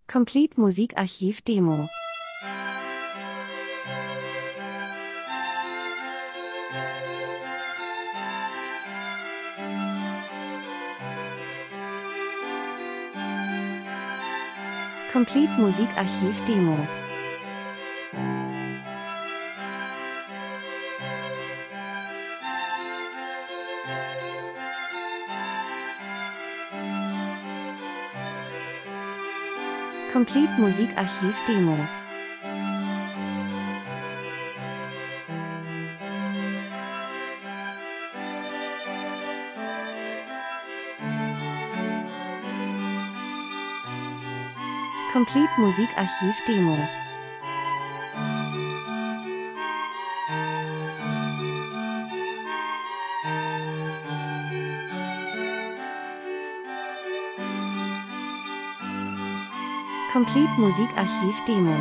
Complete Musikarchiv Demo. Complete Musikarchiv Demo. Complete Musikarchiv Demo. Complete Musikarchiv Demo. Complete Musikarchiv Demo.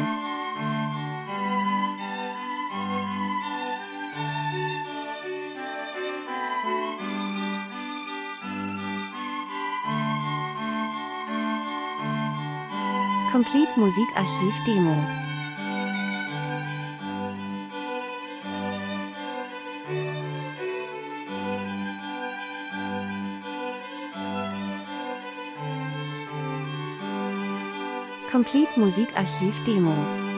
Complete Musikarchiv Demo. Complete Musikarchiv Demo.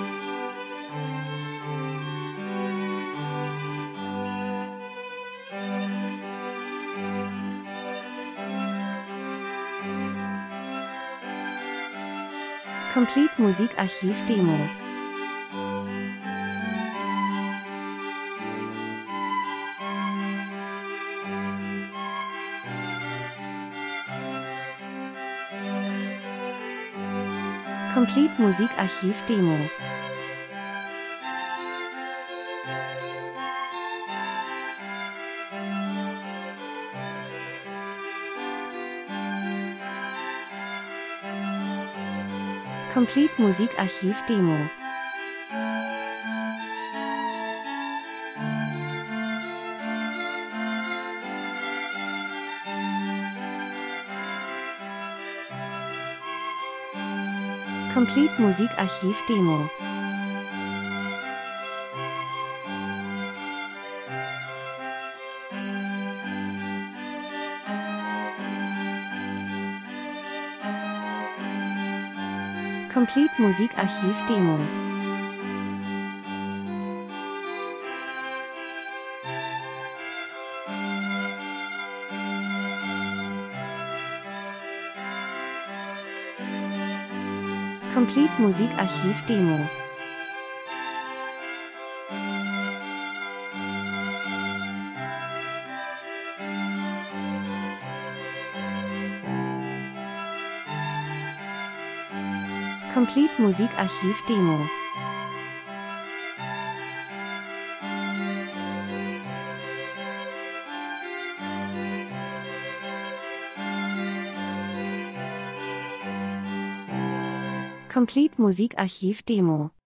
Complete Musikarchiv Demo. Complete Musikarchiv Demo. Complete Musikarchiv Demo. Complete Musikarchiv Demo. Complete Musikarchiv Demo. Complete Musikarchiv Demo. Complete Musikarchiv Demo. Complete Musikarchiv Demo.